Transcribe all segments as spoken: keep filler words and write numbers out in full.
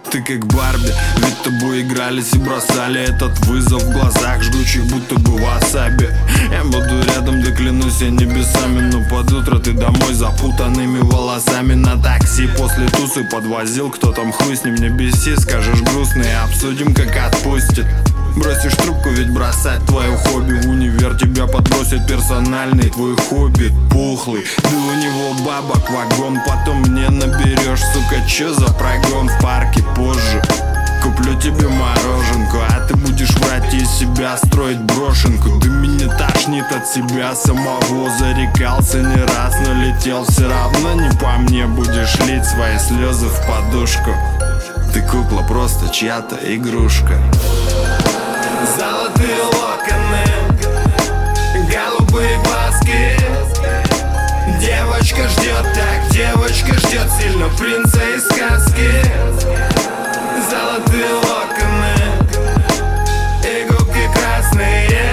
Ты как Барби, ведь тобой игрались и бросали этот вызов в глазах жгучих, будто бы васаби. Я буду рядом, да клянусь я небесами, но под утро ты домой запутанными волосами. На такси после тусы подвозил, кто там, хуй с ним, не беси. Скажешь грустный, обсудим, как отпустит. Бросишь трубку, ведь бросать твое хобби. В универ тебя подбросит персональный твой хобби пухлый. Да у него бабок вагон, потом мне наберешь, сука, чё за прогон в парке позже. Куплю тебе мороженку, а ты будешь врать из себя, строить брошенку. Да меня тошнит от себя самого, зарекался не раз, но летел все равно не по мне. Будешь лить свои слезы в подушку. Ты кукла, просто чья-то игрушка. Золотые локоны, голубые глазки. Девочка ждет, так девочка ждет сильно принца из сказки. Золотые локоны и губки красные,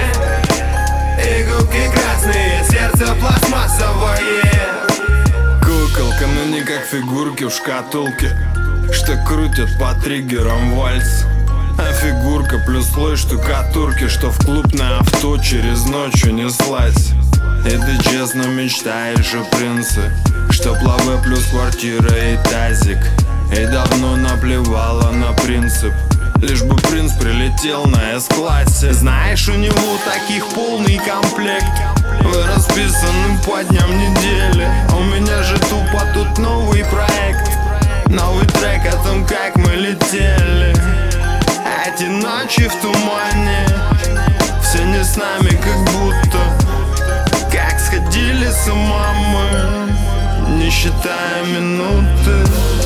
и губки красные, сердце пластмассовое. Куколка, но не как фигурки в шкатулке, что крутят по триггерам вальс. А фигурка плюс слой штукатурки, что в клуб на авто через ночь унеслась. И ты честно мечтаешь о принце, что плаве плюс квартира и тазик. И давно наплевала на принцип, лишь бы принц прилетел на С-классе. Знаешь, у него таких полный комплект, вы расписаны по дням недели. У меня же тупо тут новый проект, новый трек о том, как мы летели. Эти ночи в тумане, все не с нами, как будто как сходили с ума мы, не считая минуты.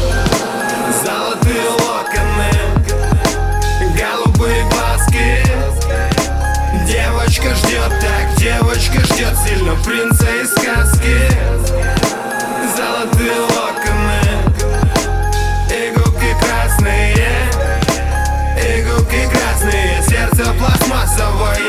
Золотые локоны, голубые глазки. Девочка ждет, так девочка ждет сильно принца из сказки. Золотые локоны и губки красные, и губки красные, сердце пластмассовое.